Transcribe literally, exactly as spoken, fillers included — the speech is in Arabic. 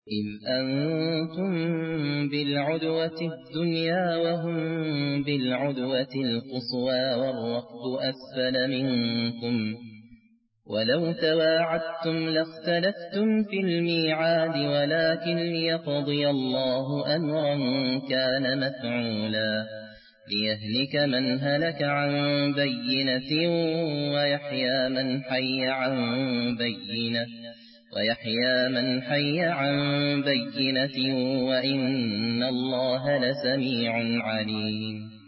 إذ أنتم بالعدوة الدنيا وهم بالعدوة القصوى والركب أسفل منكم ولو تواعدتم لاختلفتم في الميعاد ولكن ليقضي الله أمرا كان مفعولا ليهلك من هلك عن بينة ويحيى من حي عن بينة ويحيى من حي عن بينة وإن الله لسميع عليم.